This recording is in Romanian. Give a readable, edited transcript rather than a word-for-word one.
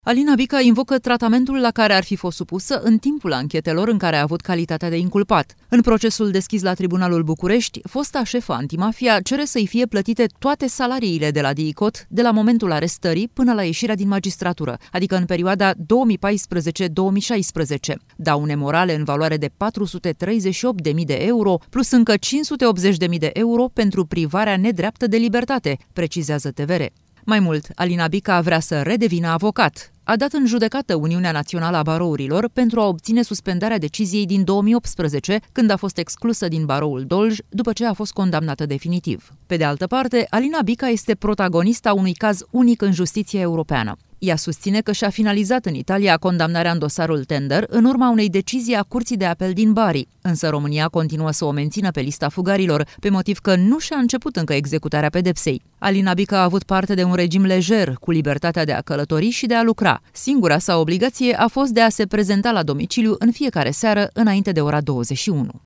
Alina Bica invocă tratamentul la care ar fi fost supusă în timpul anchetelor în care a avut calitatea de inculpat. În procesul deschis la Tribunalul București, fosta șefă antimafia cere să-i fie plătite toate salariile de la DICOT de la momentul arestării până la ieșirea din magistratură, adică în perioada 2014-2016. Daune morale în valoare de 438.000 de euro, plus încă 580.000 de euro pentru privarea nedreaptă de libertate, precizează TVR. Mai mult, Alina Bica vrea să redevină avocat. A dat în judecată Uniunea Națională a Barourilor pentru a obține suspendarea deciziei din 2018, când a fost exclusă din Baroul Dolj, după ce a fost condamnată definitiv. Pe de altă parte, Alina Bica este protagonista unui caz unic în justiția europeană. Ea susține că și-a finalizat în Italia condamnarea în dosarul Tender în urma unei decizii a Curții de Apel din Bari, însă România continuă să o mențină pe lista fugarilor, pe motiv că nu și-a început încă executarea pedepsei. Alina Bica a avut parte de un regim lejer, cu libertatea de a călători și de a lucra. Singura sa obligație a fost de a se prezenta la domiciliu în fiecare seară înainte de ora 21.